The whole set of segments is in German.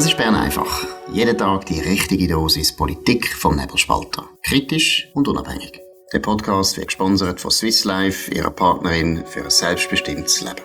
Das ist Bern einfach. Jeden Tag die richtige Dosis Politik vom Nebelspalter. Kritisch und unabhängig. Der Podcast wird gesponsert von Swiss Life, ihrer Partnerin für ein selbstbestimmtes Leben.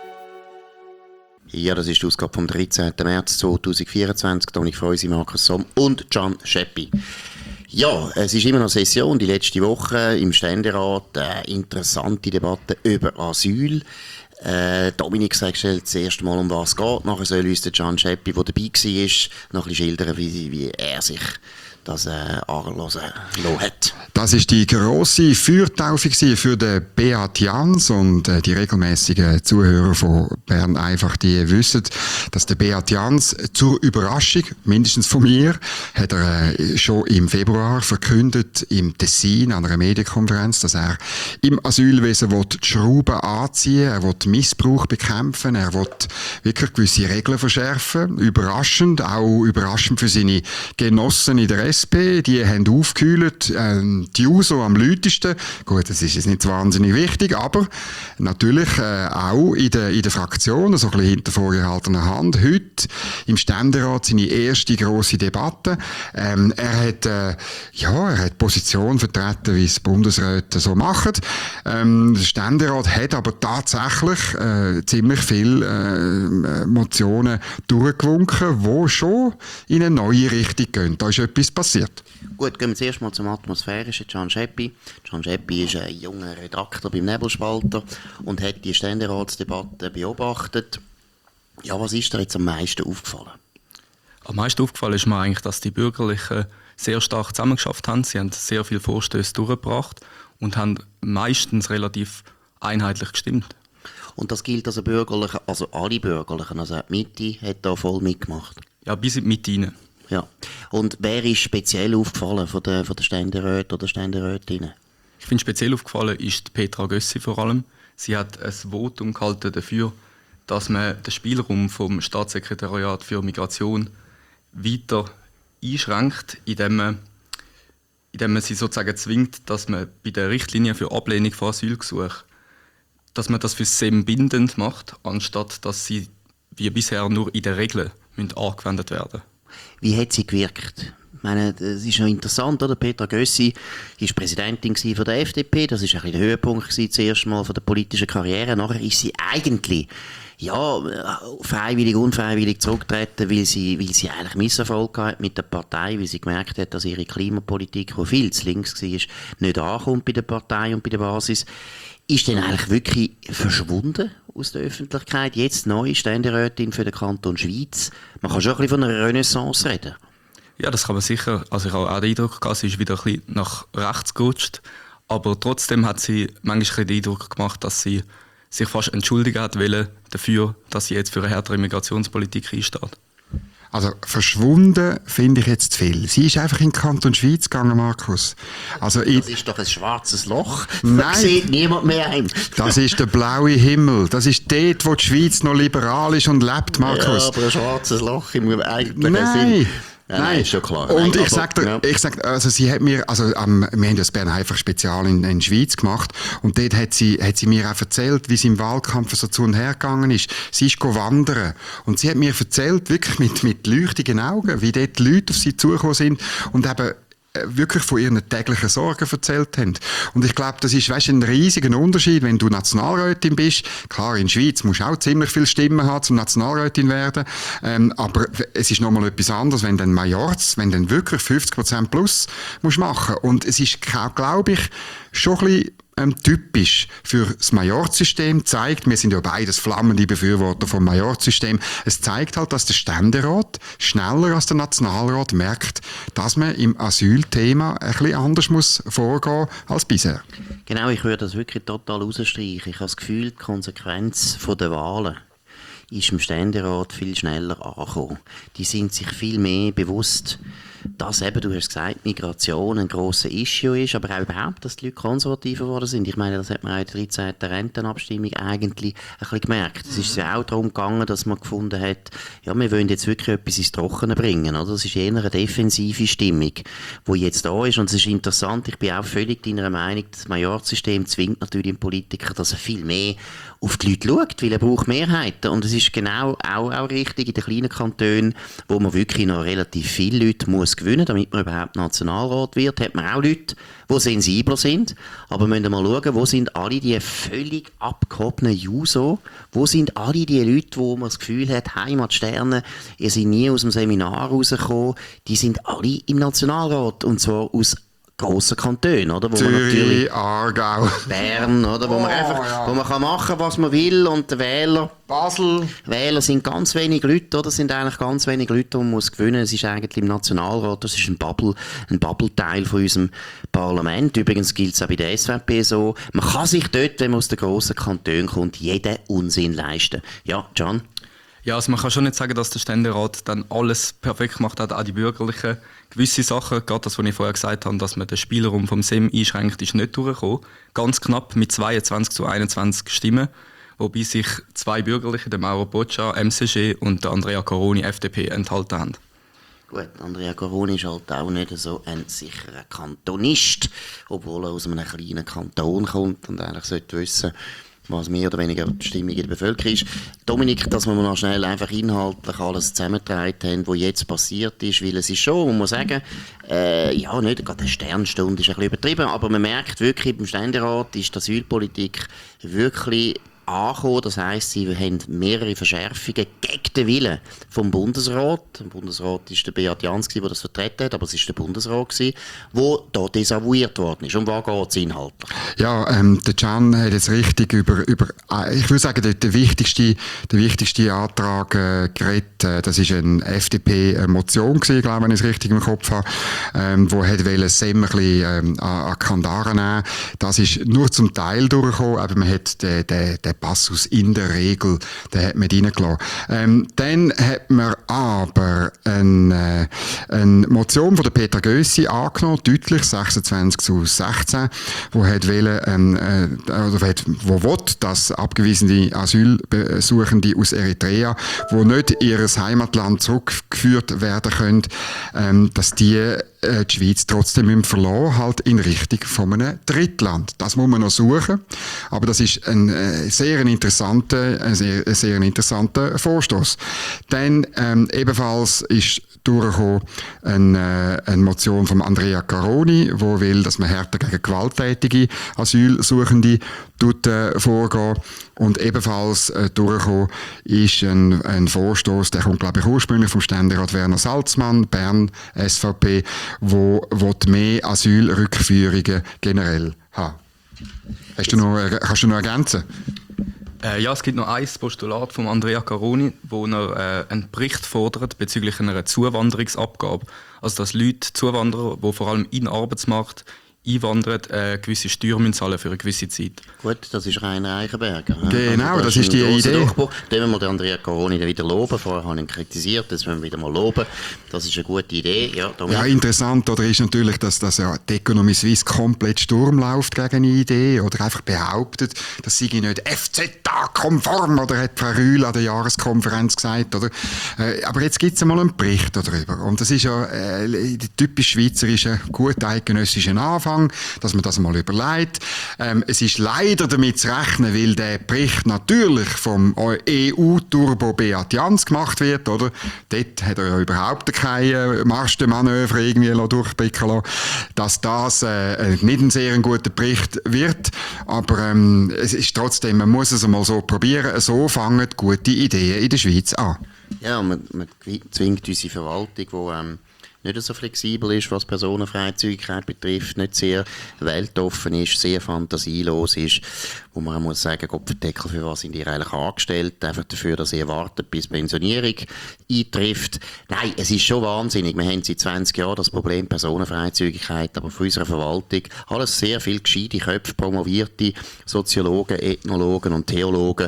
Ja, das ist die Ausgabe vom 13. März 2024. Toni Freusi, Markus Somm und Can Scheppi. Ja, es ist immer noch Session, die letzte Woche im Ständerat. Interessante Debatte über Asyl. Dominik sagt das erste Mal, um was es geht. Nachher soll uns der Can Scheppi, der dabei war, noch ein bisschen schildern, wie er sich das anhören lassen hat. Das ist die grosse Feuertaufe für den Beat Jans, und die regelmäßigen Zuhörer von Bern einfach, die wissen, dass der Beat Jans zur Überraschung, mindestens von mir, hat er schon im Februar verkündet im Tessin an einer Medienkonferenz, dass er im Asylwesen die Schrauben anziehen, er will Missbrauch bekämpfen, er will wirklich gewisse Regeln verschärfen. Überraschend, auch überraschend für seine Genossen in der SP, die haben aufgekühlt, die USO am lautesten. Gut, das ist jetzt nicht wahnsinnig wichtig, aber natürlich auch in der Fraktion, so ein bisschen hinter vorgehaltener Hand. Heute im Ständerat seine erste grosse Debatte. Er hat Position vertreten, wie es Bundesräte so machen. Der Ständerat hat aber tatsächlich ziemlich viele Motionen durchgewunken, die schon in eine neue Richtung gehen. Da ist etwas passiert. Gut, gehen wir zuerst mal zum atmosphärischen Can Scheppi. Can Scheppi ist ein junger Redakteur beim Nebelspalter und hat die Ständeratsdebatte beobachtet. Ja, was ist dir jetzt am meisten aufgefallen? Am meisten aufgefallen ist mir eigentlich, dass die Bürgerlichen sehr stark zusammengeschafft haben. Sie haben sehr viele Vorstöße durchgebracht und haben meistens relativ einheitlich gestimmt. Und das gilt also Bürgerlichen, also alle Bürgerlichen, also auch die Mitte hat da voll mitgemacht? Ja, bis in die Mitte rein. Ja. Und wer ist speziell aufgefallen von den Ständeräten oder Ständerätinnen? Ich finde, speziell aufgefallen ist Petra Gössi vor allem. Sie hat ein Votum gehalten dafür, dass man den Spielraum vom Staatssekretariat für Migration weiter einschränkt, indem man sie sozusagen zwingt, dass man bei der Richtlinie für Ablehnung von Asylgesuchen, dass man das für SEM bindend macht, anstatt dass sie wie bisher nur in der Regel angewendet werden. Wie hat sie gewirkt? Ich meine, das ist noch interessant, oder? Petra Gössi war Präsidentin von der FDP. Das war ein bisschen der Höhepunkt zuerst mal von der politischen Karriere. Nachher ist sie eigentlich freiwillig, unfreiwillig zurückgetreten, weil sie eigentlich Misserfolg hatte mit der Partei, weil sie gemerkt hat, dass ihre Klimapolitik, die viel zu links war, nicht ankommt bei der Partei und bei der Basis. Ist denn eigentlich wirklich verschwunden aus der Öffentlichkeit? Jetzt neue Ständerätin für den Kanton Schwyz. Man kann schon ein bisschen von einer Renaissance reden. Ja, das kann man sicher. Also ich habe auch den Eindruck gehabt, sie ist wieder ein bisschen nach rechts gerutscht. Aber trotzdem hat sie manchmal den Eindruck gemacht, dass sie sich fast entschuldigen hat wollen dafür, dass sie jetzt für eine härtere Migrationspolitik einsteht. Also verschwunden finde ich jetzt zu viel. Sie ist einfach in den Kanton Schwyz gegangen, Markus. Also das ist doch ein schwarzes Loch. Nein. Da sieht niemand mehr heim. Das ist der blaue Himmel. Das ist dort, wo die Schweiz noch liberal ist und lebt, Markus. Ja, aber ein schwarzes Loch im eigentlichen Nein. Sinn. Ja, nein, ist schon klar. Und nein, ich sag also sie hat mir, wir haben das Bern einfach spezial in der Schweiz gemacht, und dort hat sie mir auch erzählt, wie sie im Wahlkampf so zu und her gegangen ist. Sie ist wandern und sie hat mir erzählt, wirklich mit leuchtigen Augen, wie dort die Leute auf sie zugekommen sind und eben wirklich von ihren täglichen Sorgen erzählt haben. Und ich glaube, das ist, ein riesiger Unterschied, wenn du Nationalrätin bist. Klar, in der Schweiz musst du auch ziemlich viele Stimmen haben, zum Nationalrätin werden. Aber es ist nochmal etwas anderes, wenn dann wenn dann wirklich 50% plus musst machen. Und es ist, glaube ich, schon ein bisschen typisch für das Majorzsystem, zeigt, wir sind ja beides flammende Befürworter vom Majorzsystem, es zeigt halt, dass der Ständerat schneller als der Nationalrat merkt, dass man im Asylthema ein bisschen anders muss vorgehen als bisher. Genau, ich würde das wirklich total rausstreichen. Ich habe das Gefühl, die Konsequenz der Wahlen ist im Ständerat viel schneller angekommen. Die sind sich viel mehr bewusst, dass eben, du hast gesagt, Migration ein grosses Issue ist, aber auch überhaupt, dass die Leute konservativer geworden sind. Ich meine, das hat man auch in der 13. Rentenabstimmung eigentlich ein bisschen gemerkt. Es ist ja auch darum gegangen, dass man gefunden hat, ja, wir wollen jetzt wirklich etwas ins Trockene bringen, oder? Das ist eher eine defensive Stimmung, die jetzt da ist. Und es ist interessant, ich bin auch völlig deiner Meinung, das Majorzsystem zwingt natürlich den Politiker, dass er viel mehr auf die Leute schaut, weil er braucht Mehrheiten. Und es ist genau auch richtig in den kleinen Kantonen, wo man wirklich noch relativ viele Leute muss gewinnen, damit man überhaupt Nationalrat wird, hat man auch Leute, die sensibler sind. Aber wir müssen mal schauen, wo sind alle die völlig abgehobenen Juso, wo sind alle die Leute, wo man das Gefühl hat, Heimatsterne, ihr seid nie aus dem Seminar rausgekommen, die sind alle im Nationalrat, und zwar aus grossen Kantonen, oder? Wo man natürlich Zürich, Aargau, Bern, oder? Wo man einfach, wo man kann machen, was man will, und der Wähler sind ganz wenig Leute, oder? Sind eigentlich ganz wenig Leute, die man muss gewinnen. Es ist eigentlich im Nationalrat, das ist ein Bubble-Teil von unserem Parlament. Übrigens gilt es auch bei der SVP so. Man kann sich dort, wenn man aus den grossen Kantonen kommt, jeden Unsinn leisten. Ja, Can? Ja, also man kann schon nicht sagen, dass der Ständerat dann alles perfekt gemacht hat, auch die Bürgerlichen. Gewisse Sachen, gerade das, was ich vorher gesagt habe, dass man den Spielraum vom SEM einschränkt, ist nicht durchgekommen. Ganz knapp mit 22-21 Stimmen, wobei sich 2 Bürgerliche, der Mauro Boccia, MCG, und der Andrea Coroni, FDP, enthalten haben. Gut, Andrea Coroni ist halt auch nicht so ein sicherer Kantonist, obwohl er aus einem kleinen Kanton kommt und eigentlich sollte wissen, was mehr oder weniger die Stimmung in der Bevölkerung ist. Dominik, dass wir noch schnell einfach inhaltlich alles zusammengetragen haben, was jetzt passiert ist, weil es ist schon, man muss sagen, ja, nicht gerade eine Sternstunde ist ein bisschen übertrieben, aber man merkt wirklich, beim Ständerat ist die Asylpolitik wirklich angekommen. Das heisst, sie haben mehrere Verschärfungen gegen den Willen vom Bundesrat. Im Bundesrat war der Beat Jans, der das vertreten hat, aber es war der Bundesrat, der da desavouiert worden ist. Um was geht es inhaltlich? Ja, der Can hat jetzt richtig über ich würde sagen, der wichtigste Antrag geredet. Das ist eine FDP-Motion gewesen, glaube ich, wenn ich es richtig im Kopf habe, wo hat wollen SEM ein bisschen an Kandare nehmen. Das ist nur zum Teil durchgekommen, aber man hat den Passus in der Regel, den hat man reingelassen. Dann hat man aber eine Motion von der Peter Gössi angenommen, deutlich 26-16, wo hat wollen, wo will, dass abgewiesene Asylsuchende aus Eritrea, wo nicht in ihr Heimatland zurückgeführt werden können, dass die Schweiz trotzdem verlassen, halt in Richtung von einem Drittland. Das muss man noch suchen, aber das ist ein sehr interessanter Vorstoß. Dann ebenfalls ist durchgekommen eine Motion von Andrea Caroni, wo will, dass man härter gegen gewalttätige Asylsuchende vorgehen. Und ebenfalls durchgekommen ist ein Vorstoß, der kommt, glaube ich, ursprünglich vom Ständerat Werner Salzmann, Bern, SVP, wo mehr Asylrückführungen generell haben. Kannst du noch ergänzen? Ja, es gibt noch ein Postulat von Andrea Caroni, wo er einen Bericht fordert bezüglich einer Zuwanderungsabgabe. Also dass Leute, Zuwanderer, die vor allem in den Arbeitsmarkt einwandern, gewisse Steuern zahlen für eine gewisse Zeit. Gut, das ist Rainer Eichenberger. Genau, also das ist die Idee. Den müssen wir Andrea Caroni wieder loben. Vorher habe ich ihn kritisiert, das müssen wir wieder mal loben. Das ist eine gute Idee. Ja, interessant oder ist natürlich, dass das ja die Economy Suisse komplett Sturm läuft gegen eine Idee oder einfach behauptet, das sei nicht FZA-konform, oder hat Frau Rühl an der Jahreskonferenz gesagt, oder? Aber jetzt gibt es einmal einen Bericht darüber. Und das ist ja typisch schweizerischer, gut eidgenössischer Anfang, dass man das mal überlegt. Es ist leider damit zu rechnen, weil der Bericht natürlich vom EU-Turbo Beat Jans gemacht wird, oder? Dort hat er ja überhaupt keine Marschmanöver irgendwie durchblicken lassen, dass das nicht ein sehr guter Bericht wird. Aber es ist trotzdem, man muss es einmal so probieren. So fangen gute Ideen in der Schweiz an. Ja, man zwingt unsere Verwaltung, die nicht so flexibel ist, was Personenfreizügigkeit betrifft, nicht sehr weltoffen ist, sehr fantasielos ist, wo man auch muss sagen, Gottverdeckel, für was sind die eigentlich angestellt, einfach dafür, dass sie warten, bis Pensionierung eintrifft. Nein, es ist schon wahnsinnig. Wir haben seit 20 Jahren das Problem Personenfreizügigkeit, aber für unsere Verwaltung alles sehr viel gescheite Köpfe, promovierte Soziologen, Ethnologen und Theologen,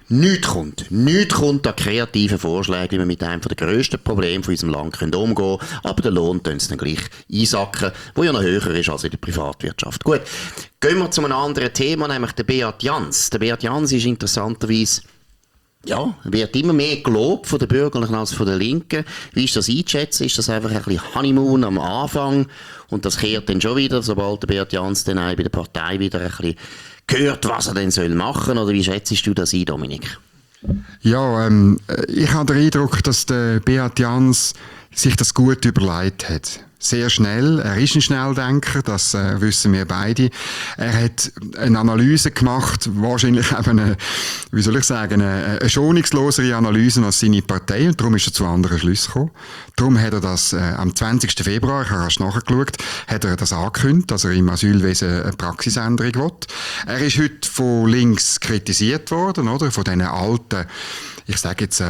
nichts kommt. Nichts kommt an kreativen Vorschlägen, wie wir mit einem der grössten Probleme von unserem Land umgehen können. Aber der Lohn tun sie dann gleich einsacken, der ja noch höher ist als in der Privatwirtschaft. Gut, gehen wir zu einem anderen Thema, nämlich der Beat Jans. Der Beat Jans ist interessanterweise wird immer mehr gelobt von den Bürgerlichen als von den Linken. Wie ist das einzuschätzen? Ist das einfach ein bisschen Honeymoon am Anfang und das kehrt dann schon wieder, sobald der Beat Jans dann auch bei der Partei wieder ein bisschen gehört, was er denn machen soll? Oder wie schätzt du das ein, Dominik? Ja, ich habe den Eindruck, dass der Beat Jans sich das gut überlegt hat. Sehr schnell. Er ist ein Schnelldenker, das wissen wir beide. Er hat eine Analyse gemacht, wahrscheinlich eben eine schonungslosere Analyse als seine Partei, und darum ist er zu anderen Schlüssen gekommen. Darum hat er das am 20. Februar, ich habe erst nachgeschaut, hat er das angekündigt, dass er im Asylwesen eine Praxisänderung will. Er ist heute von links kritisiert worden, oder? Von diesen alten, ich sage jetzt,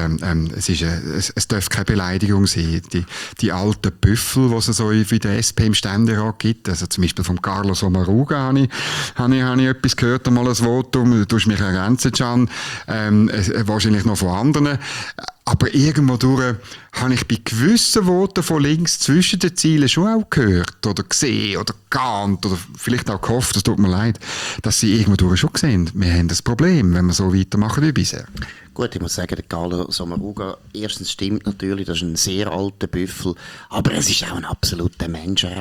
es darf keine Beleidigung sein, die alten Büffel, die es so wie der SP im Ständerat gibt, also zum Beispiel von Carlos Omaruga habe ich etwas gehört, einmal ein Votum, du tust mich ergänzen, Can, wahrscheinlich noch von anderen. Aber irgendwo durch habe ich bei gewissen Voten von links zwischen den Zielen schon auch gehört oder gesehen oder geahnt oder vielleicht auch gehofft, es tut mir leid, dass sie irgendwo durch schon sehen, wir haben das Problem, wenn wir so weitermachen wie bisher. Gut, ich muss sagen, der Carlos Omaruga, erstens stimmt natürlich, das ist ein sehr alter Büffel, aber es ist auch ein absoluter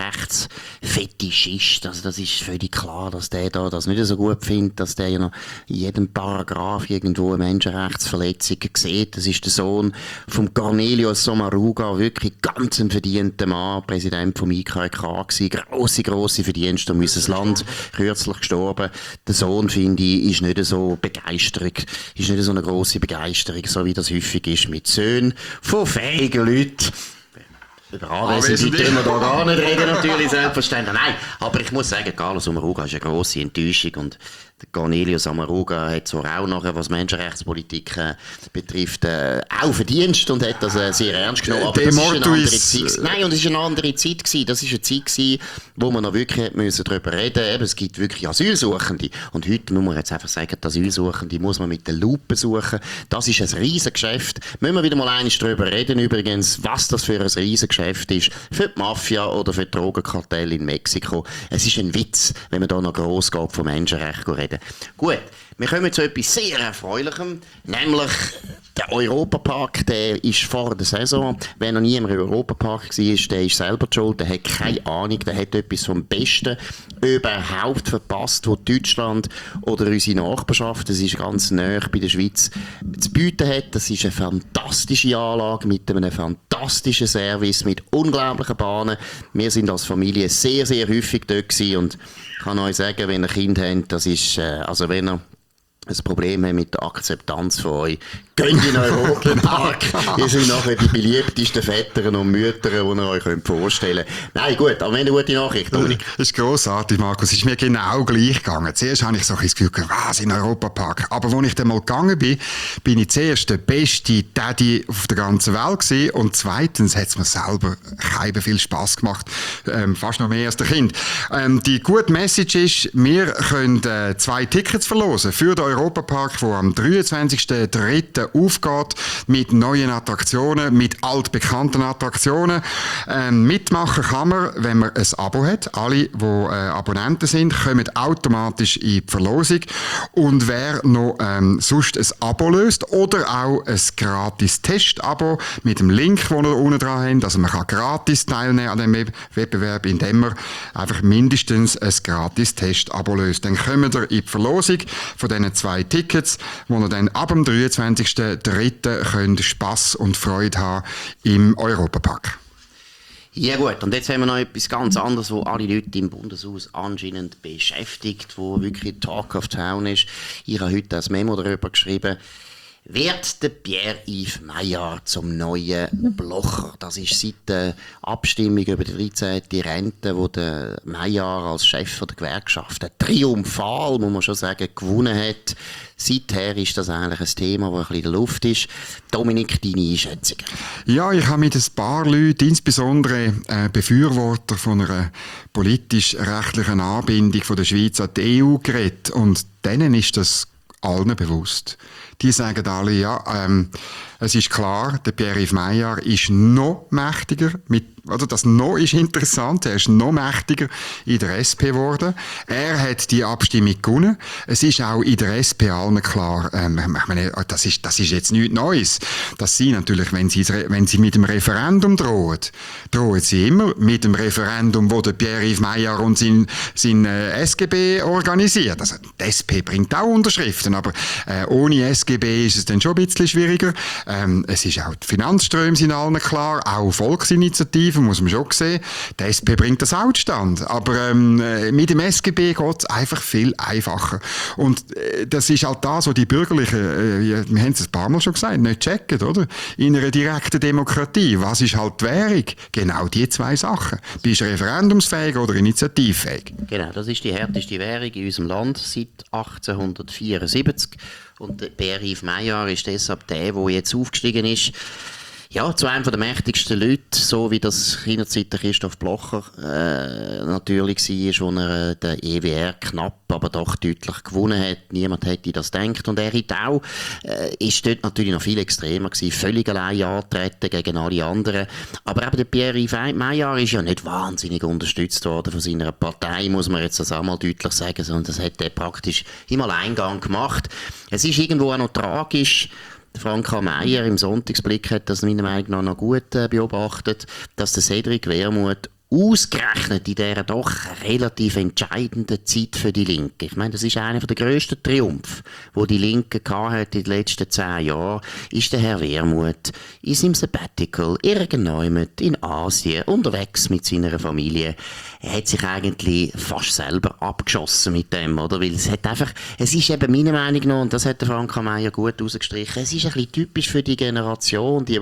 Menschenrechtsfetischist. Also das ist völlig klar, dass der da das nicht so gut findet, dass der ja noch in jedem Paragraph irgendwo eine Menschenrechtsverletzung sieht. Das ist der Sohn von Cornelius Omaruga, wirklich ganz ein verdienter Mann, Präsident vom IKK gewesen, grosse Verdienste um unser Land, kürzlich gestorben. Der Sohn, finde ich, ist nicht so begeistert, ist nicht so eine grosse Begeisterung, so wie das häufig ist mit Söhnen von fähigen Leuten. Über Anwesenheit können wir da gar nicht reden, natürlich, selbstverständlich. Nein, aber ich muss sagen, Carlos Omaruga ist eine grosse Enttäuschung und der Cornelius Omaruga hat zwar auch nachher, was Menschenrechtspolitik betrifft, auch Verdienst und hat das sehr ernst genommen, aber das ist eine andere Zeit. Nein, und es war eine andere Zeit gewesen. Das war eine Zeit gewesen, wo man noch wirklich darüber reden musste. Es gibt wirklich Asylsuchende. Und heute muss man jetzt einfach sagen, die Asylsuchende muss man mit der Lupe suchen. Das ist ein Riesengeschäft. Müssen wir wieder mal einmal darüber reden, übrigens, was das für ein Riesengeschäft ist für die Mafia oder für die Drogenkartelle in Mexiko. Es ist ein Witz, wenn man da noch gross geht von Menschenrechten reden. Gut, wir kommen zu etwas sehr Erfreulichem, nämlich der Europapark, der ist vor der Saison, wer noch nie im Europapark war, der ist selber schuld, der hat keine Ahnung, der hat etwas vom Besten überhaupt verpasst, was Deutschland oder unsere Nachbarschaft, das ist ganz nahe bei der Schweiz, zu bieten hat. Das ist eine fantastische Anlage mit einem fantastischen Service, mit unglaublichen Bahnen. Wir sind als Familie sehr, sehr häufig dort gewesen und ich kann euch sagen, wenn ihr Kind habt, das ist, also wenn ihr ein Problem habt mit der Akzeptanz von euch, geht in den Europapark. Ihr seid nachher die beliebtesten Väter und Mütter, die ihr euch vorstellen könnt. Nein, gut, aber eine gute Nachricht, Dominik. Das ist grossartig, Markus. Es ist mir genau gleich gegangen. Zuerst habe ich so ein Gefühl, was, in den Europapark. Aber als ich dann mal gegangen bin, bin ich zuerst der beste Daddy auf der ganzen Welt gewesen. Und zweitens hat es mir selber keinen viel Spass gemacht. Fast noch mehr als der Kind. Die gute Message ist, wir können 2 Tickets verlosen für den Europapark, der am 23.03. aufgeht, mit neuen Attraktionen, mit altbekannten Attraktionen. Mitmachen kann man, wenn man ein Abo hat. Alle, die Abonnenten sind, kommen automatisch in die Verlosung. Und wer noch sonst ein Abo löst oder auch ein gratis Testabo mit dem Link, den ihr unten dran habt, also man kann gratis teilnehmen an dem Wettbewerb, indem man einfach mindestens ein gratis Testabo löst. Dann kommt ihr in die Verlosung von diesen 2 Tickets, wo ihr dann ab dem 23.03. könnt Spass und Freude haben im Europapark. Ja gut, und jetzt haben wir noch etwas ganz anderes, wo alle Leute im Bundeshaus anscheinend beschäftigt, wo wirklich Talk of Town ist. Ich habe heute ein Memo darüber geschrieben. Wird der Pierre-Yves Maillard zum neuen Blocher? Das ist seit der Abstimmung über die 13. Rente, wo der Maillard als Chef der Gewerkschaft triumphal, muss man schon sagen, gewonnen hat. Seither ist das eigentlich ein Thema, das ein bisschen in der Luft ist. Dominik, deine Einschätzung? Ja, ich habe mit ein paar Leuten, insbesondere Befürworter von einer politisch-rechtlichen Anbindung von der Schweiz an die EU geredet. Und denen ist das allen bewusst. Die sagen alle, ja, es ist klar, der Pierre-Yves Maillard ist noch mächtiger, das noch ist interessant, er ist noch mächtiger in der SP geworden. Er hat die Abstimmung gewonnen. Es ist auch in der SP allen klar, ich meine, das ist jetzt nichts Neues, dass sie natürlich, wenn sie mit dem Referendum drohen sie immer mit dem Referendum, wo der Pierre-Yves Maillard und sein SGB organisiert. Also die SP bringt auch Unterschriften, aber ohne SGB ist es dann schon ein bisschen schwieriger. Es ist auch, die Finanzströme sind allen klar, auch Volksinitiativen, muss man schon sehen. Die SP bringt das auch zustande. Aber mit dem SGB geht es einfach viel einfacher. Und das ist halt das, was die Bürgerlichen, wir haben es ein paar Mal schon gesagt, nicht checken, oder? In einer direkten Demokratie. Was ist halt die Währung? Genau die zwei Sachen. Bist du referendumsfähig oder initiativfähig? Genau, das ist die härteste Währung in unserem Land seit 1874. Und der Pierre-Yves Maillard ist deshalb der jetzt aufgestiegen ist, ja, zu einem der mächtigsten Leute, so wie das seinerzeit der Christoph Blocher natürlich war, wo er den EWR knapp, aber doch deutlich gewonnen hat. Niemand hätte das gedacht. Und er hat auch, ist dort natürlich noch viel extremer gewesen, völlig allein antreten gegen alle anderen. Aber eben der Pierre-Yves Maillard ist ja nicht wahnsinnig unterstützt worden von seiner Partei, muss man jetzt das auch mal deutlich sagen, sondern das hat er praktisch im Alleingang gemacht. Es ist irgendwo auch noch tragisch. Frank H. Meyer im Sonntagsblick hat das meiner Meinung nach noch gut beobachtet, dass der Cédric Wermuth ausgerechnet in dieser doch relativ entscheidenden Zeit für die Linke. Ich meine, das ist einer der grössten Triumphe, wo die Linke in den letzten 10 Jahren, ist der Herr Wermuth in seinem Sabbatical irgendjemand in Asien unterwegs mit seiner Familie. Er hat sich eigentlich fast selber abgeschossen mit dem, oder? Weil es ist eben meiner Meinung nach, und das hat der Frank Meyer gut rausgestrichen, es ist ein bisschen typisch für die Generation, die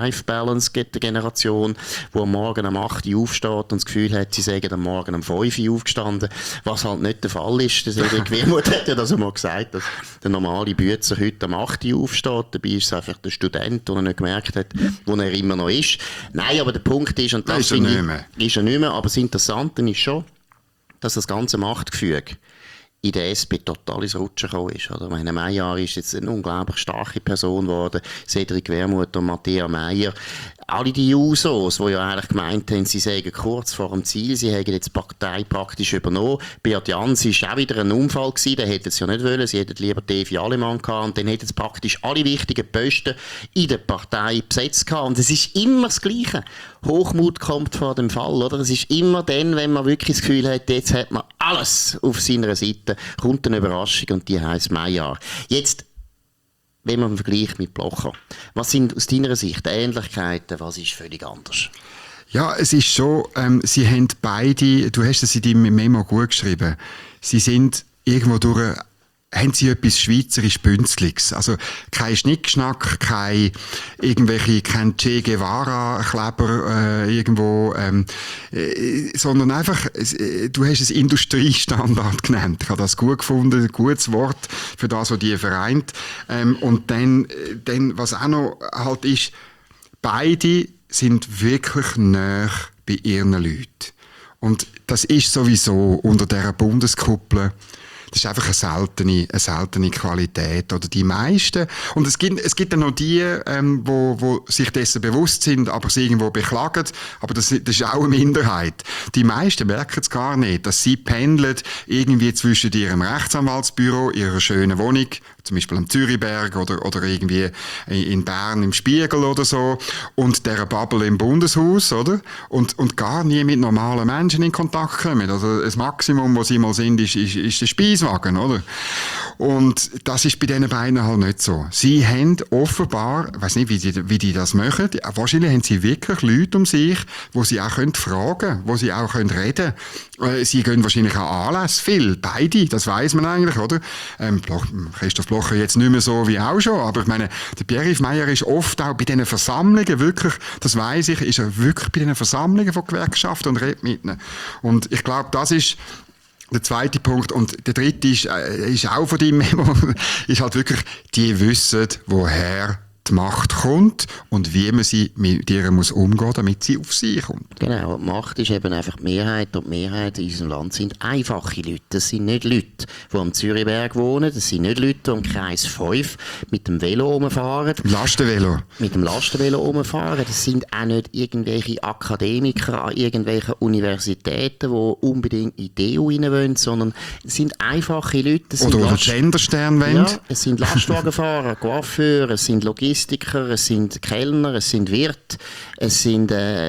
Work-Life-Balance-Generation, die am Morgen um 8 Uhr aufsteht und das Gefühl hat, sie seien am Morgen um 5 Uhr aufgestanden, was halt nicht der Fall ist. Der Cédric Wermuth hat ja das einmal gesagt, dass der normale Bützer heute um 8 Uhr aufsteht, dabei ist es einfach der Student, der er nicht gemerkt hat, wo er immer noch ist. Nein, aber der Punkt ist, und das finde ich, ist er nicht mehr, aber das Interessante ist schon, dass das ganze Machtgefüge in der SP total ins Rutschen gekommen ist. Oder? Meine Maillard ist jetzt eine unglaublich starke Person geworden. Cédric Wermuth und Matthäa Meyer. Alle die Jusos, die ja eigentlich gemeint haben, sie seien kurz vor dem Ziel, sie haben jetzt die Partei praktisch übernommen. Beat Jans war auch wieder ein Unfall gewesen, den hätten sie ja nicht wollen, sie hätten lieber Evi Allemann gehabt und dann hätten sie praktisch alle wichtigen Posten in der Partei besetzt gehabt. Und es ist immer das Gleiche. Hochmut kommt vor dem Fall, oder? Es ist immer dann, wenn man wirklich das Gefühl hat, jetzt hat man alles auf seiner Seite, kommt eine Überraschung und die heisst Maillard. Jetzt, wenn man vergleicht mit Blocher, was sind aus deiner Sicht Ähnlichkeiten, was ist völlig anders? Ja, es ist so, sie haben beide, du hast es in deinem Memo gut geschrieben, sie sind irgendwo durch, haben sie etwas Schweizerisch-Bünzliges. Also kein Schnickschnack, kein Che Guevara-Kleber irgendwo, sondern einfach, du hast es Industriestandard genannt. Ich habe das gut gefunden, ein gutes Wort für das, was die vereint. Und dann, was auch noch halt ist, beide sind wirklich nah bei ihren Leuten. Und das ist sowieso unter dieser Bundeskuppel. Das ist einfach eine seltene Qualität. Oder die meisten. Und es gibt dann noch die, wo sich dessen bewusst sind, aber sie irgendwo beklagen. Aber das ist auch eine Minderheit. Die meisten merken es gar nicht, dass sie pendeln irgendwie zwischen ihrem Rechtsanwaltsbüro, ihrer schönen Wohnung, zum Beispiel am Zürichberg oder irgendwie in Bern im Spiegel oder so, und der Bubble im Bundeshaus, oder? Und gar nie mit normalen Menschen in Kontakt kommen. Also das Maximum, wo sie mal sind, ist der Speiswagen, oder? Und das ist bei diesen beiden halt nicht so. Sie haben offenbar, ich weiss nicht, wie die das machen, wahrscheinlich haben sie wirklich Leute um sich, wo sie auch fragen können, wo sie auch reden können. Sie gehen wahrscheinlich auch Anlässe, viel, beide, das weiss man eigentlich, oder? Christoph Blocher jetzt nicht mehr so wie auch schon, aber ich meine, der Pierre-Yves Maillard ist oft auch bei diesen Versammlungen wirklich, das weiss ich, ist er wirklich bei diesen Versammlungen von Gewerkschaften und redet mit ihnen. Und ich glaube, das ist der zweite Punkt. Und der dritte ist auch von deinem Memo, ist halt wirklich, die wissen, woher die Macht kommt und wie man sie mit ihr muss umgehen, damit sie auf sie kommt. Genau, die Macht ist eben einfach die Mehrheit und die Mehrheit in unserem Land sind einfache Leute. Das sind nicht Leute, die am Zürichberg wohnen, das sind nicht Leute, die am Kreis 5 mit dem Velo rumfahren. Lastenvelo. Mit dem Lastenvelo rumfahren. Das sind auch nicht irgendwelche Akademiker an irgendwelchen Universitäten, die unbedingt in die EU rein wollen, sondern es sind einfache Leute. Das Oder sind die Genderstern wollen. Ja, es sind Lastwagenfahrer, Coiffeure, es sind Logistiker, es sind Kellner, es sind Wirte, es sind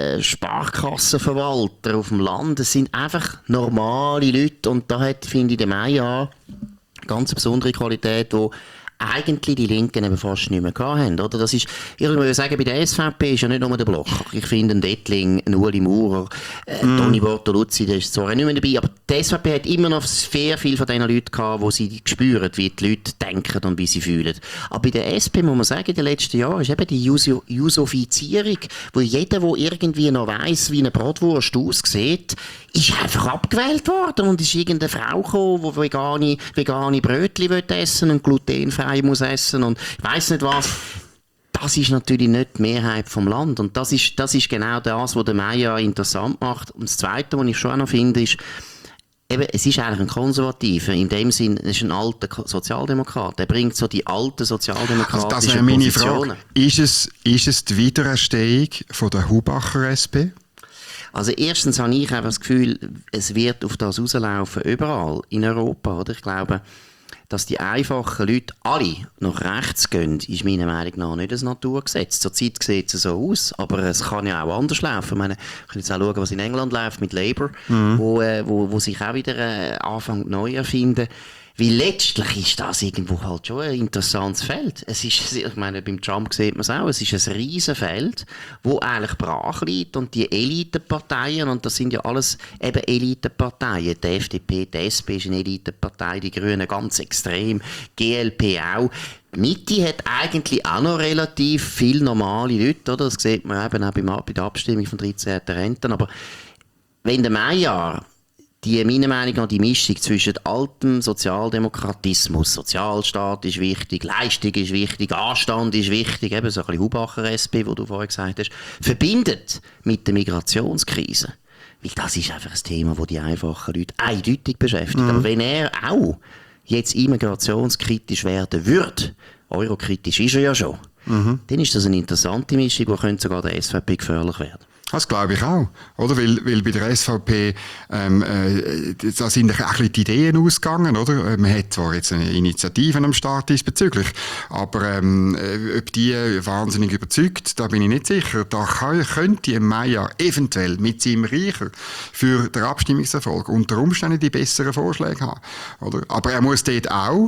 Sparkassenverwalter auf dem Land. Es sind einfach normale Leute und da hat, finde ich, der Meier ganz besondere Qualität, die eigentlich die Linken eben fast nicht mehr hatten, oder? Das ist, ich würde sagen, bei der SVP ist ja nicht nur der Blocher. Ich finde, ein Dettling, ein Ueli Maurer, Toni Bortoluzzi, der ist zwar nicht mehr dabei, aber die SVP hat immer noch sehr viel von diesen Leuten gehabt, wo sie spüren, wie die Leute denken und wie sie fühlen. Aber bei der SP, muss man sagen, in den letzten Jahren ist eben die Jusofizierung, wo jeder, der irgendwie noch weiss, wie eine Bratwurst aussieht, ist einfach abgewählt worden und ist irgendeine Frau gekommen, die vegane Brötchen essen und glutenfrei muss essen und ich weiss nicht was. Das ist natürlich nicht die Mehrheit vom Land und das ist genau das, was der Meier interessant macht. Und das Zweite, was ich schon auch noch finde, ist, eben, es ist eigentlich ein Konservativer. In dem Sinn, es ist ein alter Sozialdemokrat. Er bringt so die alten sozialdemokratischen das wäre meine Positionen. Frage. Ist es die Wiedererstehung von der Hubacher SP? Also erstens habe ich einfach das Gefühl, es wird auf das rauslaufen, überall in Europa. Oder? Ich glaube, dass die einfachen Leute alle nach rechts gehen, ist meiner Meinung nach nicht ein Naturgesetz. Zurzeit sieht es so aus, aber es kann ja auch anders laufen. Ich meine, ich kann jetzt auch schauen, was in England läuft mit Labour, wo sich auch wieder anfängt neu erfinden. Weil letztlich ist das irgendwo halt schon ein interessantes Feld. Es ist, ich meine, beim Trump sieht man es auch, es ist ein Riesenfeld, wo eigentlich brach liegt und die Elitenparteien, und das sind ja alles eben Elitenparteien, die FDP, die SP ist eine Elitenpartei, die Grünen ganz extrem, GLP auch. Die Mitte hat eigentlich auch noch relativ viele normale Leute, oder? Das sieht man eben auch bei der Abstimmung vom 13. Renten. Aber wenn der Meier meiner Meinung nach die Mischung zwischen altem Sozialdemokratismus, Sozialstaat ist wichtig, Leistung ist wichtig, Anstand ist wichtig, eben so ein bisschen Hubacher SP, wo du vorher gesagt hast, verbindet mit der Migrationskrise. Weil das ist einfach ein Thema, das die einfachen Leute eindeutig beschäftigt. Aber wenn er auch jetzt immigrationskritisch werden würde, eurokritisch ist er ja schon, dann ist das eine interessante Mischung, die könnte sogar der SVP gefährlich werden. Das glaube ich auch, oder? Weil bei der SVP da sind ein bisschen die Ideen ausgegangen, oder? Man hat zwar jetzt eine Initiative am Start diesbezüglich, aber ob die wahnsinnig überzeugt, da bin ich nicht sicher. Da könnte Meier eventuell mit seinem Reicher für den Abstimmungserfolg unter Umständen die besseren Vorschläge haben, oder? Aber er muss dort auch,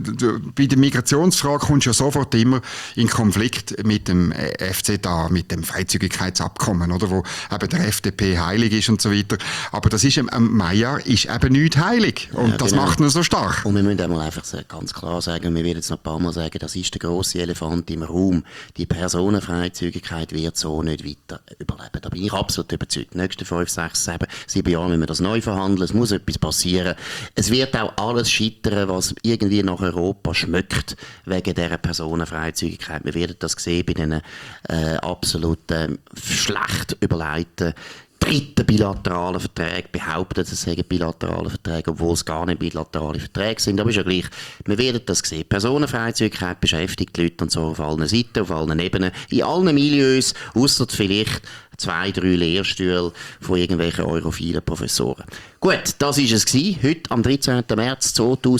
bei der Migrationsfrage kommst du ja sofort immer in Konflikt mit dem FCA, mit dem Freizügigkeitsabkommen, oder? Wo eben der FDP heilig ist und so weiter. Aber das ist, Meier ist eben nicht heilig. Und ja, das genau. Macht ihn so stark. Und wir müssen einmal einfach ganz klar sagen, wir werden jetzt noch ein paar Mal sagen, das ist der grosse Elefant im Raum. Die Personenfreizügigkeit wird so nicht weiter überleben. Da bin ich absolut überzeugt. Die nächsten 5, 6, 7 Jahre müssen wir das neu verhandeln. Es muss etwas passieren. Es wird auch alles scheitern, was irgendwie nach Europa schmeckt, wegen dieser Personenfreizügigkeit. Wir werden das sehen bei diesen absolut schlecht überleiten dritten bilateralen Verträge behaupten, es seien bilaterale Verträge, obwohl es gar nicht bilaterale Verträge sind. Aber ist ja gleich, wir werden das sehen. Personenfreizügigkeit beschäftigt die Leute und so auf allen Seiten, auf allen Ebenen, in allen Milieus, ausser vielleicht 2, 3 Lehrstühle von irgendwelchen europhilen Professoren. Gut, das war es gewesen. Heute am 13. März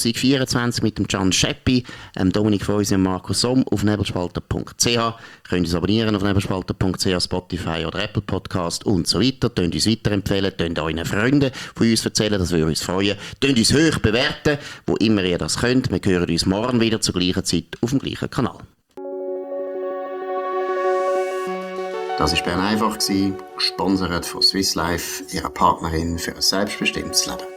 2024 mit dem Can Scheppi, Dominik Feusi und Markus Somm auf nebelspalter.ch. Könnt uns abonnieren auf nebelspalter.ch, Spotify oder Apple Podcast und so weiter. Könnt uns weiterempfehlen, könnt euren Freunden von uns erzählen, das würde uns freuen. Könnt uns hoch bewerten, wo immer ihr das könnt. Wir hören uns morgen wieder zur gleichen Zeit auf dem gleichen Kanal. Das war Bern einfach, gesponsert von Swiss Life, ihrer Partnerin für ein selbstbestimmtes Leben.